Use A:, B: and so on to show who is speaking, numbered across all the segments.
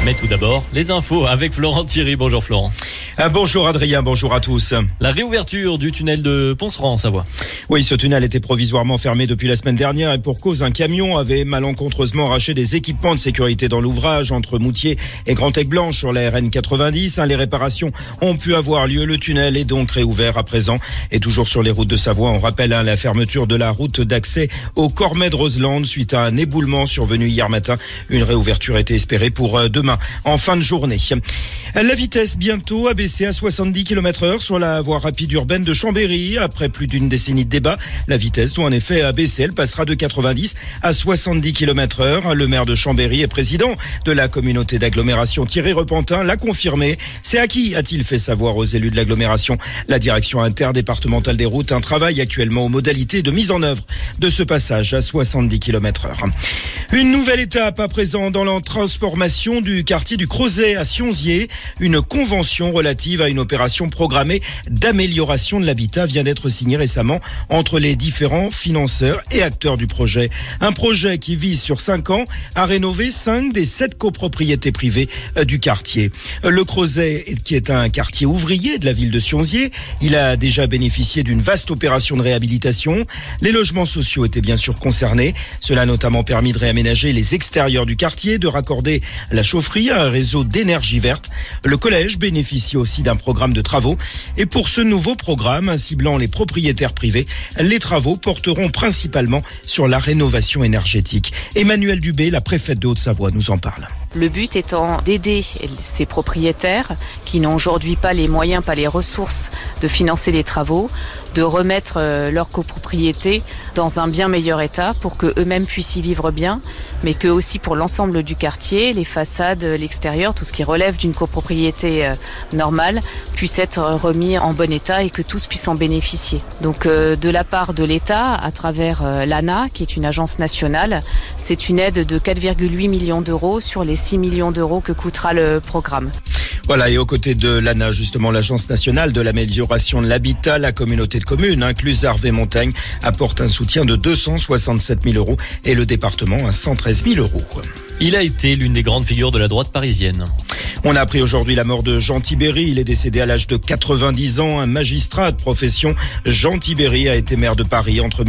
A: Mais tout d'abord, les infos avec Florent Thierry. Bonjour Florent.
B: Bonjour Adrien, bonjour à tous.
A: La réouverture du tunnel de Ponceran en Savoie.
B: Oui, ce tunnel était provisoirement fermé depuis la semaine dernière et pour cause, un camion avait malencontreusement arraché des équipements de sécurité dans l'ouvrage entre Moutier et Grand-Aigues-Blanche sur la RN 90. Les réparations ont pu avoir lieu. Le tunnel est donc réouvert à présent. Et toujours sur les routes de Savoie, on rappelle la fermeture de la route d'accès au Cormet de Roseland suite à un éboulement survenu hier matin. Une réouverture était espérée pour demain en fin de journée. La vitesse bientôt abaissée à 70 km/h sur la voie rapide urbaine de Chambéry. Après plus d'une décennie de débat, la vitesse doit en effet abaisser. Elle passera de 90 à 70 km/h. Le maire de Chambéry et président de la communauté d'agglomération Thierry Repentin l'a confirmé. C'est à qui a-t-il fait savoir aux élus de l'agglomération? La direction interdépartementale des routes travaille actuellement aux modalités de mise en œuvre de ce passage à 70 km/h. Une nouvelle étape à présent dans la transformation du quartier du Crozet à Sionzier. Une convention relative à une opération programmée d'amélioration de l'habitat vient d'être signée récemment entre les différents financeurs et acteurs du projet. Un projet qui vise sur 5 ans à rénover 5 des 7 copropriétés privées du quartier. Le Crozet, qui est un quartier ouvrier de la ville de Sionzier, il a déjà bénéficié d'une vaste opération de réhabilitation. Les logements sociaux étaient bien sûr concernés. Cela a notamment permis de réaménager les extérieurs du quartier, de raccorder la chaufferie à un réseau d'énergie verte. Le collège bénéficie aussi d'un programme de travaux. Et pour ce nouveau programme, ciblant les propriétaires privés, les travaux porteront principalement sur la rénovation énergétique. Emmanuelle Dubé, la préfète de Haute-Savoie, nous en parle.
C: Le but étant d'aider ces propriétaires qui n'ont aujourd'hui pas les moyens, pas les ressources de financer les travaux, de remettre leur copropriété dans un bien meilleur état pour qu'eux-mêmes puissent y vivre bien, mais que aussi pour l'ensemble du quartier, les façades, l'extérieur, tout ce qui relève d'une copropriété normale puisse être remis en bon état et que tous puissent en bénéficier. Donc de la part de l'État, à travers l'ANA, qui est une agence nationale, c'est une aide de 4,8 millions d'euros sur les 6 millions d'euros que coûtera le programme.
B: Voilà, et aux côtés de l'ANA, justement, l'Agence nationale de l'amélioration de l'habitat, la communauté de communes incluse Arvé Montagne apporte un soutien de 267 000 euros et le département à 113 000 euros.
A: Il a été l'une des grandes figures de la droite parisienne.
B: On a appris aujourd'hui la mort de Jean Tibéry. Il est décédé à l'âge de 90 ans. Un magistrat de profession, Jean Tibéry a été maire de Paris entre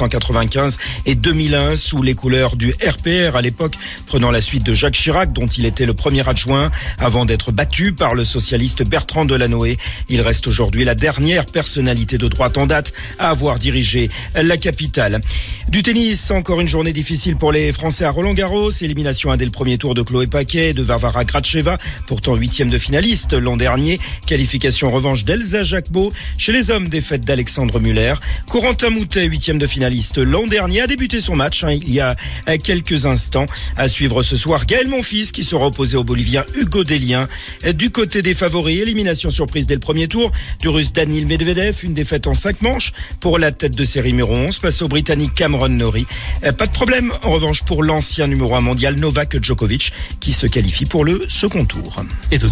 B: 1995 et 2001 sous les couleurs du RPR à l'époque, prenant la suite de Jacques Chirac, dont il était le premier adjoint, avant d'être battu par le socialiste Bertrand Delanoë. Il reste aujourd'hui la dernière personnalité de droite en date à avoir dirigé la capitale. Du tennis, encore une journée difficile pour les Français à Roland-Garros. Élimination dès le premier tour de Chloé Paquet et de Varvara Gracheva, pourtant 8e de finaliste l'an dernier. Qualification en revanche d'Elsa Jacquemot. Chez les hommes, défaite d'Alexandre Muller. Corentin Moutet, 8e de finaliste l'an dernier, a débuté son match il y a quelques instants. À suivre ce soir, Gaël Monfils qui sera opposé au Bolivien Hugo Dellien. Du côté des favoris, élimination surprise dès le premier tour du Russe Daniil Medvedev. Une défaite en 5 manches pour la tête de série numéro 11 face au Britannique Cameron Norrie. Pas de problème en revanche pour l'ancien numéro 1 mondial Novak Djokovic qui se qualifie pour le second tour.
A: Et tout